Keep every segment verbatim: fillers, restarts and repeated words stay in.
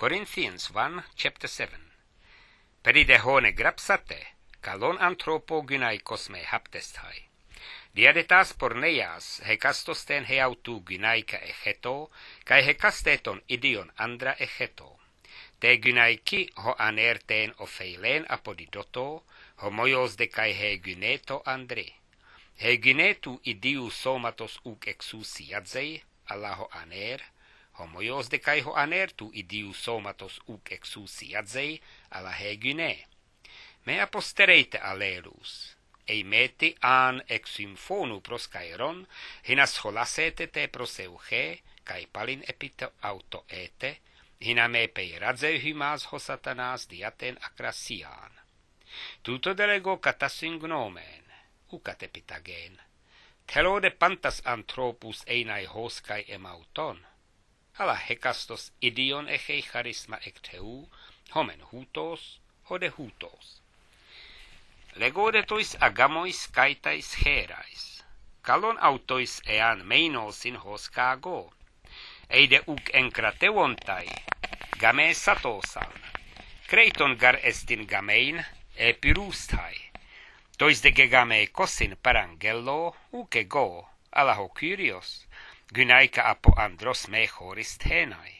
Corinthians one, chapter seven. Peride hone grapsate, kalon anthropo gynaikos me haptesthai. Diadetas porneias hekastosten heautu gynaika echeto, kai hekasteton idion andra echeto. Te gynaiki ho anerten ofeilen apodidoto, homoios de kai he gyneto andre. He gynetu idiu somatos uk exousiadzei, alla ho aner, homoios de kai ho anertu idiu somatos uk exousiadzei, alla he gyne. Me apostereite alerus. Eimeti an ex symphonu pros kairon, hinas holasete te proseuche, kai palin epito auto ete, hina me pei radzeu hymas ho satanas diaten akrasian. Tuto delego katasin gnomen, ukat epitagen. Telode pantas anthropus einai hoskai emauton. Ala hekastos idion echei charisma ekteu, homen hutos, hode hutos. Legodetois agamois kaitais herais. Kalon autois ean meinosin hoskago. Eide uk enkratevontai, game satosan. Kreiton gar estin gamein, e pyrustai. Tois de gegame kosin parangello, uke go, alaho kyrios, gynaika apo andros me horist henai.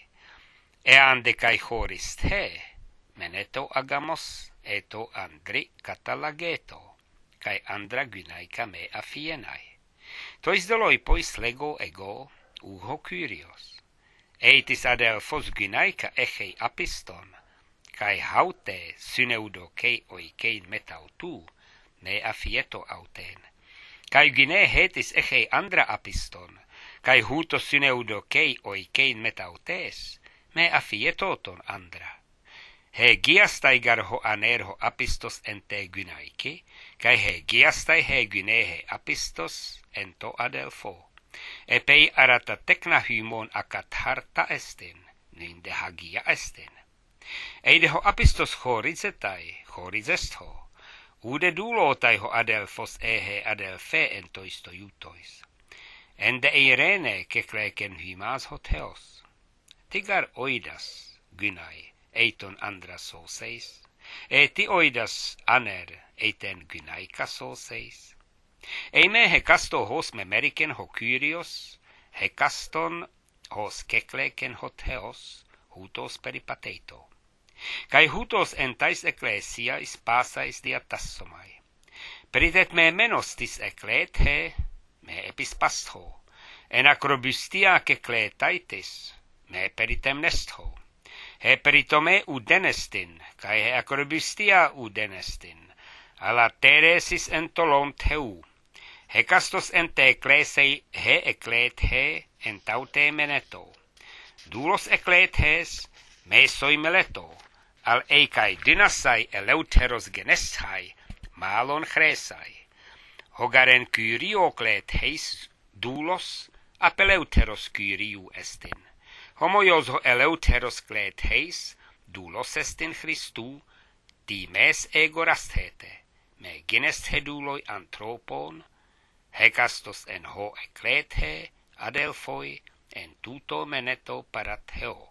Ean de kai horist he, meneto agamos, eto andri katalageto, kai andra gynaika me afienai. Tois doloi pois lego ego, uho kyrios. Eitis adelfos gynaika echei apiston, kai haute syneudo kei oikein metautu, me afieto auten. Kai gyne hetis echei andra apiston, kai huto syneudo kei oikein metautes, me afietoton andra. He giastai garho anerho apistos ente gynaiki, kai he giastai he gynehe apistos ento adelfo. Epei arata tekna hymon akat harta estin, niin de hagia estin. Eideho apistos horizetai, horizestho, ude dulotai ho adelfos ehe adelfe entoisto jutois. Ende eirene kekleken hymas hoteos. Tigar oidas, gynai, eiton andra soseis, eti oidas aner, eiten gynaika soseis. Eime hekasto hos memeriken ho kyrios, hekaston hos kekleken hoteos, hutos peripateito. Kai hutos entais ecclesiais pasais diatassomai. Peritet me menostis eklet he, me epispastho, en acrobustia kekletaitis, me peritem nestho. He peritome udenestin, kai he acrobustia udenestin, ala teresis entolont heu. Hekastos ente ecclesei he eklet he, entaute meneto. Dulos eklet hes, me soi meleto, al eikai dynasai eleuteros geneshai, malon chresai. Hogaren kyrio klet heis doulos, apeleuteros kyriu estin. Homoios ho eleuteros klet heis, doulos estin Christu, di mes ego rasthete, me genest heduloi anthropon, hekastos en ho eklet he, adelfoi, en tuto meneto paratheo.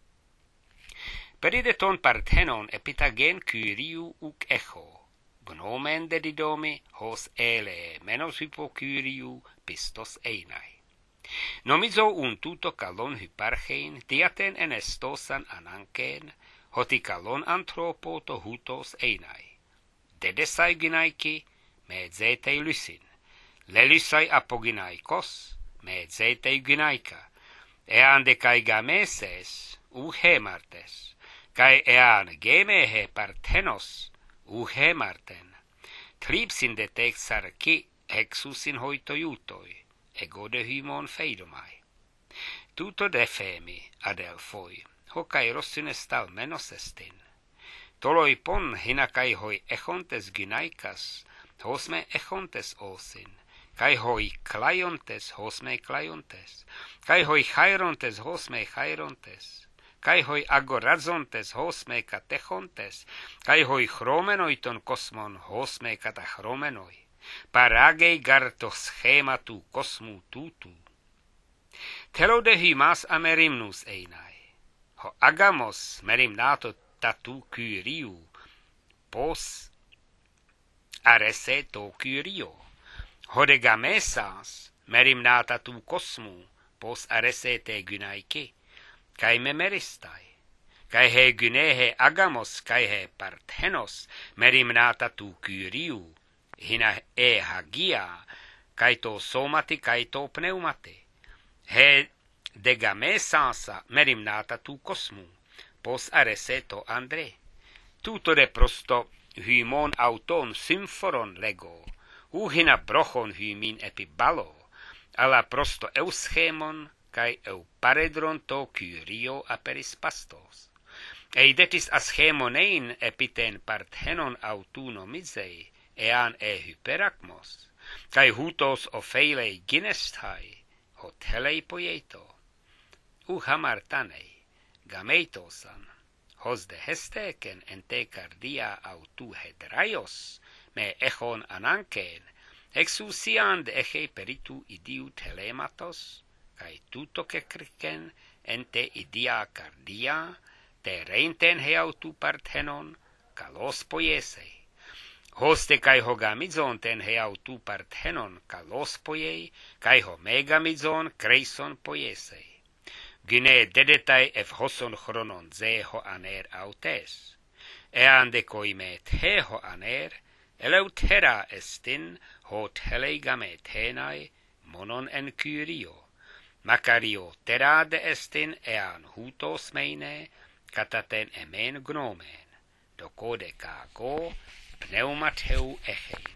Perideton parthenon epitagen kyriu uk echo, gnomen dedidomi hos ele menos hypo kyriu pistos einai. Nomizo un tuto kalon hyparchein, diaten en estosan ananken, hoti kalon anthropo to hutos einai. Dedesai gynaiki, me zetei lysin, lelysai apogynaikos, me zetei gynaika, ean de kai gameses, u hemartes, kai ean gemehe parthenos, u hemarten, tripsin de texarki hexusin hoitoiutoi, ego de hymon feidomai. Tuto defemi, adelfoi, hokai rossinestal menos estin. Toloi pon hinakai hoi echontes gynaikas, hosme echontes osin, kai hoi klaiontes hosme klaiontes, kai hoi chairontes hosme chairontes, kai hoi agorazontes hosme katechontes, kai hoi chromenoiton kosmon hosme katachromenoi, paragei gartos schematu kosmu tutu. Telode hymas amerimnus einai, ho agamos merimnato tatu kyriou, pos arese to kyrio. Hode gamesas merimnata tu kosmu, pos arese te gynaike, kai me meristai. Kai he gynehe agamos, kai he parthenos, merimnata tu kyriou, hina e hagia, kai to somati, kai to pneumate. He de gamesasa merimnata tu kosmu, pos arese to andre. Tuto de prosto hymon auton symphoron lego, uhina brochon hymin epibalo, ala prosto euschemon, kai eu paredron to kyrio aperis pastos. Eidetis aschemonein epiten parthenon autuno mizei, ean e hyperakmos, kai hutos opheilei ginestai, hotelei poieto, uhamartanei, gameitosan, hos de hesteken ente cardia autu hedraios, me echon ananken, exusian de eche peritu idiu telematos, kai tuto kekrken ente idia cardia, te reinten heautu parthenon, kalos poiesei. Hoste kai ho gamizon ten heautu parthenon kalos poiei, kai ho megamizon kreison poiesei. Gyne dedetai ef hoson chronon ze ho aner autes. Ean de koimet he ho aner, eleutera estin ho telei gametenai monon en kyrio. Makario terade estin ean hutos meine, kataten emen gnomen, dokode kago pneumateu echein.